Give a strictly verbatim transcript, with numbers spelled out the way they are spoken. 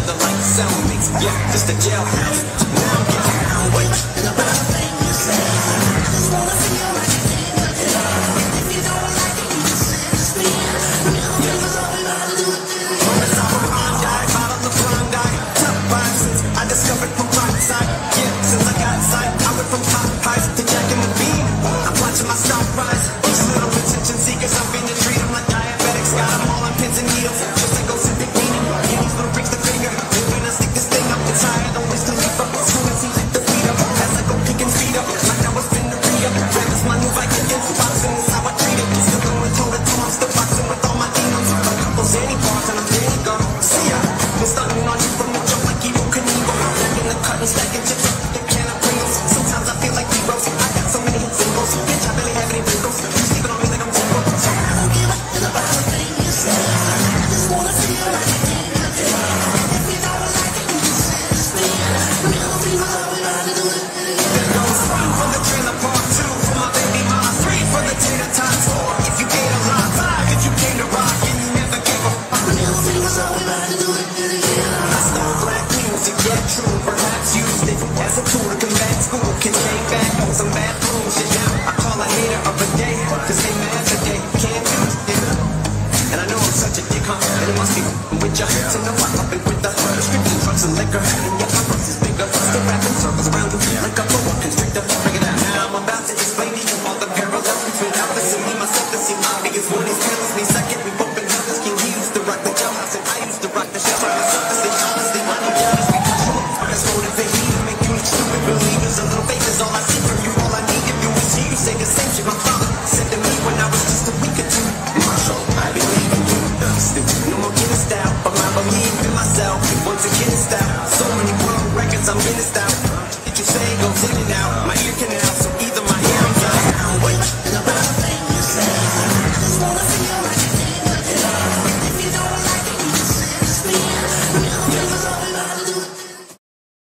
together like cellmates. Yeah, just a jailhouse. Now I'm getting down. Wait. I discovered from my side, yeah, since I got sight, I went from top highs to Jack in the beam. I'm watching my stock rise. These little attention seekers, I'm being treat them like diabetics. Got them all on pins and needles, just like ghosts in big meaning. Yeah, these little freaks the finger, they're gonna stick this thing up inside. I don't wish to leave up, screw and see the beat up. As I go kicking feet up, like I was finna read up. Red is my new Viking, boxing is how I treat it. Still going toe to toe, I'm still boxing with all my demons. Like those any parts and I'm ready to go. See ya, been stunning on you from the jump like Evo Knievel. Back in the cut and stacking chips up the can of Pringles. Sometimes I feel like heroes. I got so many hits and goals. Bitch, I barely have any wrinkles. You sleeping on me like I'm Jimbo. So I don't give a shit about the thing you say. I just wanna see you like a king. If you don't like it, you can say this thing. Never be my love and I'll do it. There goes one for the trailer park, two for my baby mama, three for the tater tots, four if you gave a lot, five if you came to rock and you never gave a fuck. Never be my love and I'll do it. I stole black music, yeah, true. Perhaps used it as a tool to combat school. Can take back on some bad bullshit. Yeah, I call a hater of a day, cause they mad today. Can't do it. And I know I'm such a dick, huh? And it must be with ya. To know I up and with the prescription drugs and liquor.